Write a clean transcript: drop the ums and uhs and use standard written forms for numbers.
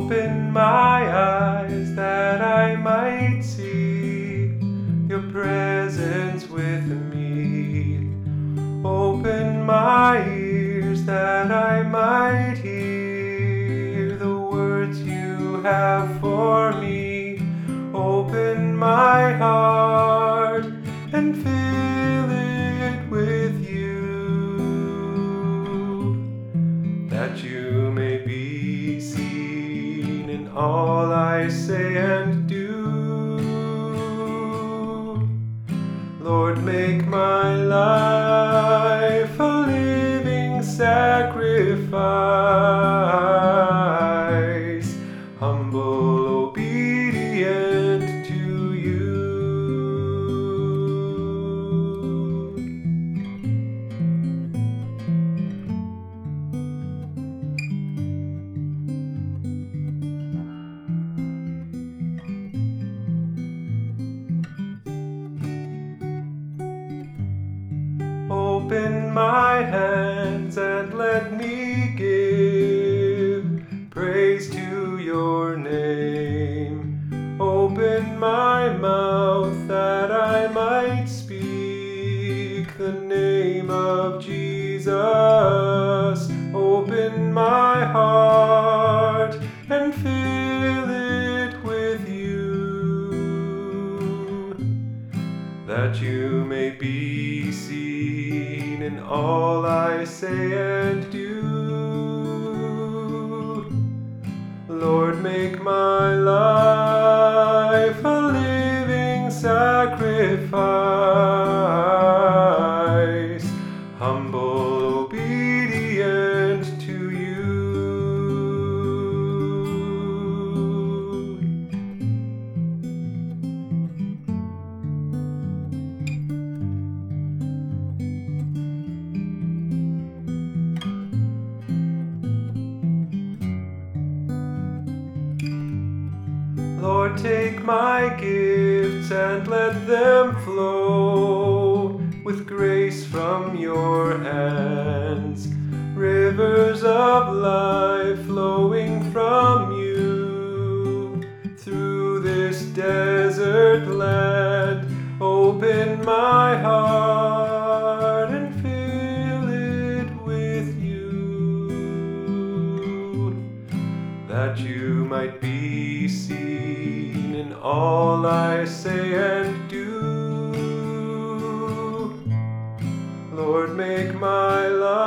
Open my eyes that I might see your presence with me. Open my ears that I might hear the words you have for me. Open my heart and fill it with you, that you may be seen in all I say and do. Lord, make my life a living sacrifice, humble, obedient to you. Open my hands and let me give praise to your name. Open my mouth that I might speak the name of Jesus. Open my heart and fill it with you, that you may be seen in all I say and do. Lord, make my life a living sacrifice, humble, obedient to you. Lord, take my gifts and let them flow with grace from your hands, rivers of life flowing from you through this desert land. Open my heart and fill it with you, that you might be seen in all I say and do. Lord, make my life